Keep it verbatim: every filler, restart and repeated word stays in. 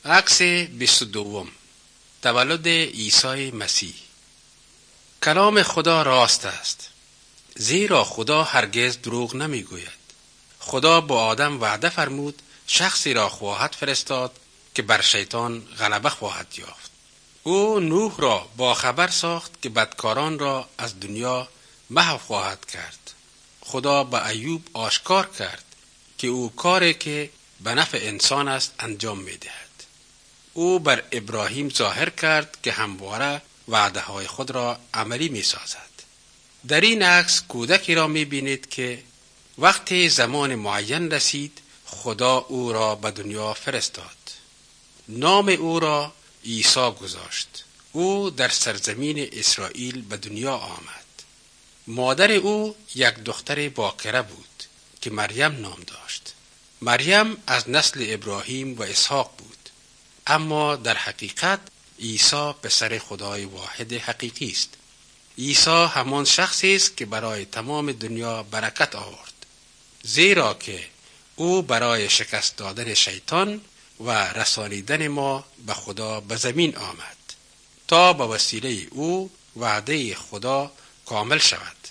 عکس بیست و دوم، تولد عیسی مسیح. کلام خدا راست است، زیرا خدا هرگز دروغ نمیگوید. خدا با آدم وعده فرمود شخصی را خواهد فرستاد که بر شیطان غلبه خواهد یافت. او نوح را با خبر ساخت که بدکاران را از دنیا محو خواهد کرد. خدا به ایوب آشکار کرد که او کاری که به نفع انسان است انجام می‌دهد. او بر ابراهیم ظاهر کرد که همواره وعده های خود را عملی می‌سازد. در این عکس کودکی را می‌بینید که وقتی زمان معین رسید خدا او را به دنیا فرستاد. نام او را عیسی گذاشت. او در سرزمین اسرائیل به دنیا آمد. مادر او یک دختر باکره بود که مریم نام داشت. مریم از نسل ابراهیم و اسحاق بود، اما در حقیقت عیسی پسر خدای واحد حقیقی است. عیسی همان شخصی است که برای تمام دنیا برکت آورد، زیرا که او برای شکست دادن شیطان و رسانیدن ما به خدا به زمین آمد تا به وسیله او وعده خدا کامل شود.